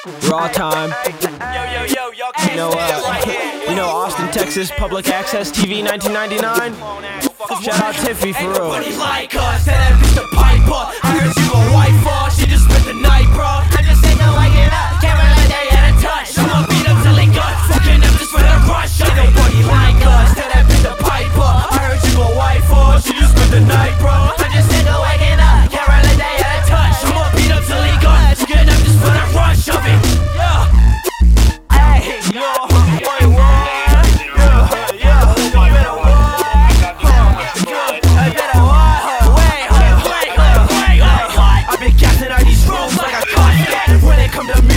Raw time. You know Austin, Texas, public access TV 1999. Shout out Tiffy for real. Everybody like us, tell that bitch to pipe up. I heard you a wife, she just spent the night, bro. I just said no, I get up, can't relate, they had a touch. I'ma beat up till they gut, fucking up just for the rush. Ain't nobody like us, tell that bitch to pipe up. I heard you a wife, she just spent the night, bro. I just said no, I get up, can't relate, they had a touch. I'ma beat up till they gut, fucking up just for the rush of it. Yeah. Hey, yo, wait, what? I've been gassing out these roads like a constant. When it come to